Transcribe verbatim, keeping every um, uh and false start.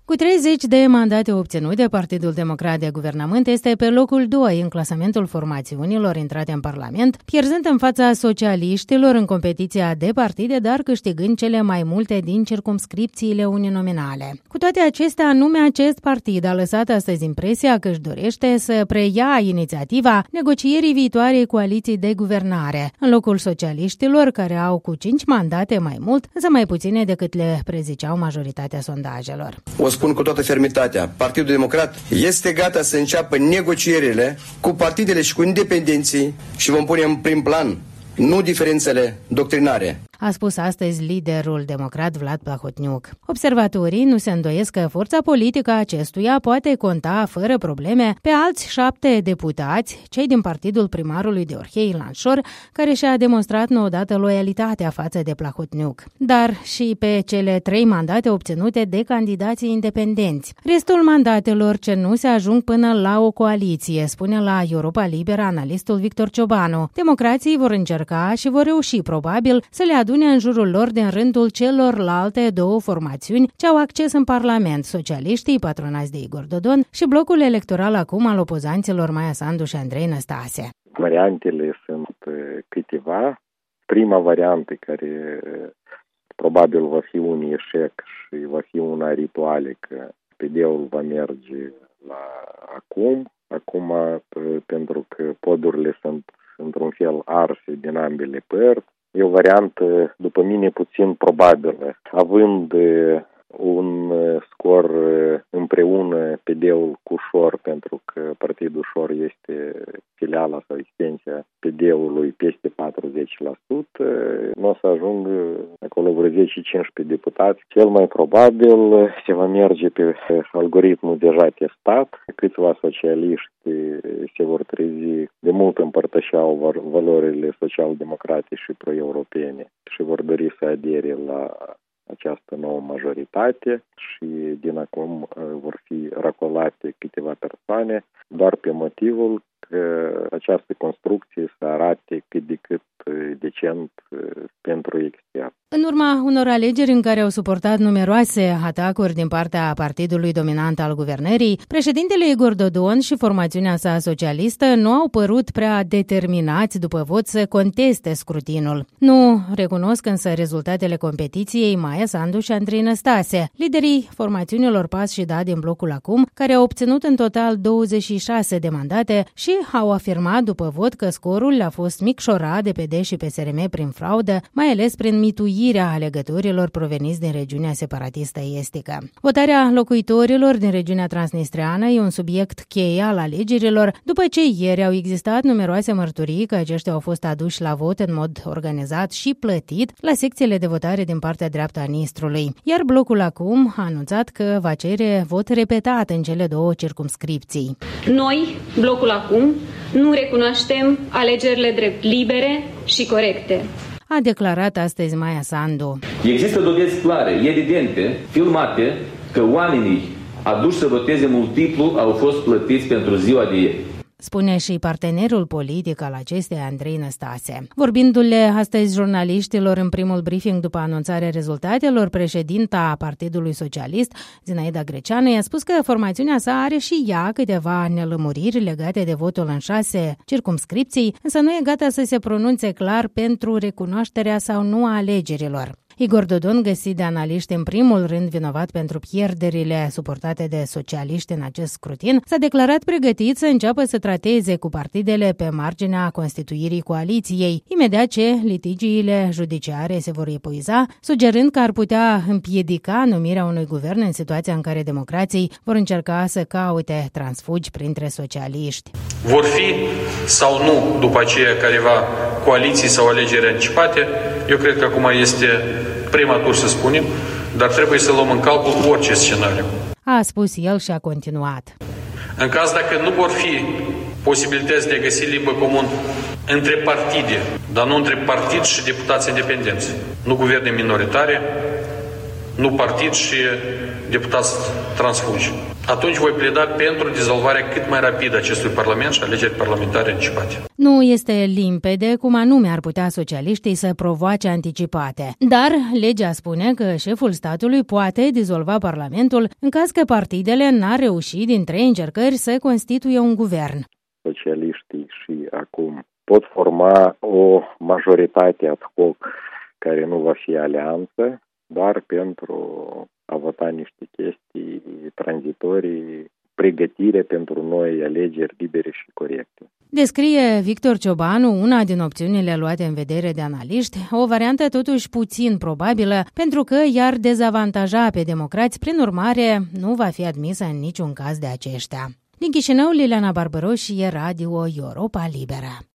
Cu treizeci de mandate obținute, Partidul Democrat de Guvernământ este pe locul doi în clasamentul formațiunilor intrate în Parlament, pierzând în fața socialiștilor în competiția de partide, dar câștigând cele mai multe din circumscripțiile uninominale. Cu toate acestea, anume acest partid a lăsat astăzi impresia că își dorește să preia inițiativa negocierii viitoarei coaliții de guvernare, în locul socialiștilor, care au cu cinci mandate mai mult, însă mai puține decât le preziceau majoritatea sondajelor. O spun cu toată fermitatea, Partidul Democrat este gata să înceapă negocierile cu partidele și cu independenții și vom pune în prim plan nu diferențele doctrinare. A spus astăzi liderul democrat Vlad Plahotniuc. Observatorii nu se îndoiesc că forța politică a acestuia poate conta fără probleme pe alți șapte deputați, cei din partidul primarului de Orhei Ilan Șor, care și-a demonstrat odată loialitatea față de Plahotniuc, dar și pe cele trei mandate obținute de candidații independenți. Restul mandatelor ce nu se ajung până la o coaliție, spune la Europa Liberă analistul Victor Ciobanu. Democrații vor încerca și vor reuși probabil să le adune în jurul lor din rândul celorlalte două formațiuni ce au acces în Parlament, socialiștii patronați de Igor Dodon și blocul electoral acum al opozanților Maia Sandu și Andrei Năstase. Variantele sunt câteva. Prima variantă, care probabil va fi un eșec și va fi una ritualică, P D-ul va merge la acum, acum pentru că podurile sunt într-un fel arse din ambele părți. E o variantă, după mine, puțin probabilă. Având un scor împreună P D-ul cu Șor, pentru că Partidul Șor este filiala sau extensia P D-ului peste patruzeci la sută, nu o să ajung acolo vreo zece cincisprezece deputați. Cel mai probabil se va merge pe algoritmul deja testat. Câțiva socialiști se vor trezi, de mult împărtășeau valorile social-democrate și pro-europene și vor dori să adere la această nouă majoritate și din acum vor fi racolate câteva persoane doar pe motivul că această construcție să arate cât de cât decent pentru extern. În urma unor alegeri în care au suportat numeroase atacuri din partea partidului dominant al guvernării, președintele Igor Dodon și formațiunea sa socialistă nu au părut prea determinați după vot să conteste scrutinul. Nu recunosc însă rezultatele competiției Maia Sandu și Andrei Năstase, liderii formațiunilor P A S și D A din blocul acum, care au obținut în total douăzeci și șase de mandate și au afirmat după vot că scorul a fost micșorat de P D și P S R M prin fraudă, mai ales prin mituirea alegătorilor proveniți din regiunea separatistă estică. Votarea locuitorilor din regiunea transnistreană e un subiect cheie al alegerilor, după ce ieri au existat numeroase mărturii că aceștia au fost aduși la vot în mod organizat și plătit la secțiile de votare din partea dreaptă a Nistrului. Iar blocul acum a anunțat că va cere vot repetat în cele două circumscripții. Noi, blocul acum, nu recunoaștem alegerile drept libere și corecte, a declarat astăzi Maia Sandu. Există dovezi clare, evidente, filmate, că oamenii aduși să voteze multiplu au fost plătiți pentru ziua de ieri, spune și partenerul politic al acesteia, Andrei Năstase. Vorbindu-le astăzi jurnaliștilor în primul briefing după anunțarea rezultatelor, președinta Partidului Socialist, Zinaida Greceanu, i-a spus că formațiunea sa are și ea câteva nelămuriri legate de votul în șase circumscripții, însă nu e gata să se pronunțe clar pentru recunoașterea sau nu a alegerilor. Igor Dodon, găsit de analiști în primul rând vinovat pentru pierderile suportate de socialiști în acest scrutin, s-a declarat pregătit să înceapă să trateze cu partidele pe marginea constituirii coaliției, imediat ce litigiile judiciare se vor epuiza, sugerând că ar putea împiedica numirea unui guvern în situația în care democrații vor încerca să caute transfugi printre socialiști. Vor fi sau nu după aceea careva coaliții sau alegeri anticipate? Eu cred că acum este prematur să spunem, dar trebuie să luăm în calcul orice scenariu. A spus el și a continuat. În caz dacă nu vor fi posibilități de a găsi limbă comun între partide, dar nu între partid și deputați independenți, nu guverne minoritare, nu partid și deputați transfugi, atunci voi pleda pentru dizolvarea cât mai rapidă acestui Parlament și alegeri parlamentare anticipate. Nu este limpede cum anume ar putea socialiștii să provoace anticipate, dar legea spune că șeful statului poate dizolva Parlamentul în caz că partidele n-ar reuși din trei încercări să constituie un guvern. Socialiștii și acum pot forma o majoritate ad hoc care nu va fi alianță, doar pentru a vota niște chestii tranzitorii, pregătire pentru noi alegeri libere și corecte. Descrie Victor Ciobanu una din opțiunile luate în vedere de analiști, o variantă totuși puțin probabilă, pentru că i-ar dezavantaja pe democrați, prin urmare nu va fi admisă în niciun caz de aceștia. Din Chișinău, Liliana Barbăroș, Radio Europa Liberă.